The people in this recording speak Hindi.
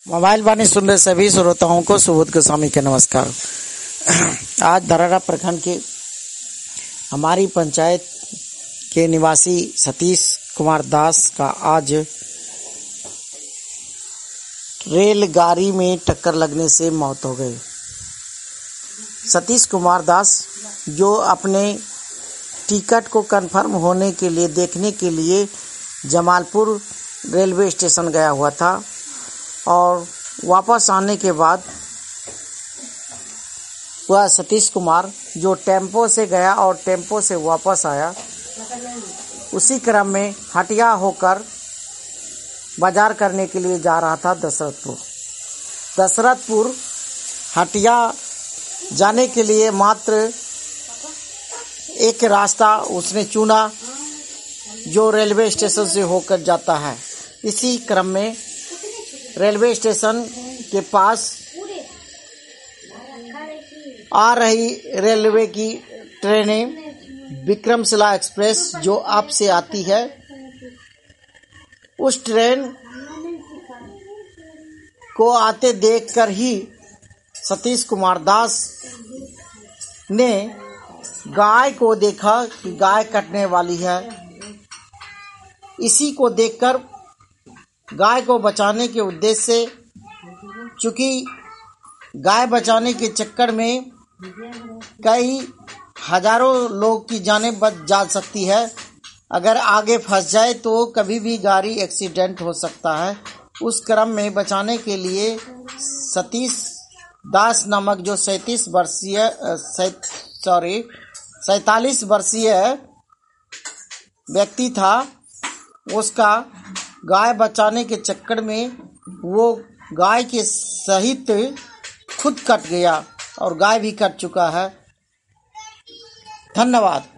मोबाइल वाणी सुन रहे सभी श्रोताओं को सुबोध गोस्वामी के नमस्कार। आज धराड़ा प्रखंड के हमारी पंचायत के निवासी सतीश कुमार दास का आज रेलगाड़ी में टक्कर लगने से मौत हो गई। सतीश कुमार दास जो अपने टिकट को कंफर्म होने के लिए देखने के लिए जमालपुर रेलवे स्टेशन गया हुआ था और वापस आने के बाद वह सतीश कुमार जो टेम्पो से गया और टेम्पो से वापस आया, उसी क्रम में हटिया होकर बाजार करने के लिए जा रहा था दशरथपुर हटिया जाने के लिए मात्र एक रास्ता उसने चुना जो रेलवे स्टेशन से होकर जाता है। इसी क्रम में रेलवे स्टेशन के पास आ रही रेलवे की ट्रेनें विक्रमशिला एक्सप्रेस जो अब से आती है, उस ट्रेन को आते देखकर ही सतीश कुमार दास ने गाय को देखा कि गाय कटने वाली है। इसी को देखकर गाय को बचाने के उद्देश्य से, चूंकि गाय बचाने के चक्कर में कई हजारों लोग की जानें बच जा सकती है, अगर आगे फंस जाए तो कभी भी गाड़ी एक्सीडेंट हो सकता है। उस क्रम में बचाने के लिए सतीश दास नामक जो 47 वर्षीय व्यक्ति था, उसका गाय बचाने के चक्कर में वो गाय के सहित खुद कट गया और गाय भी कट चुका है। धन्यवाद।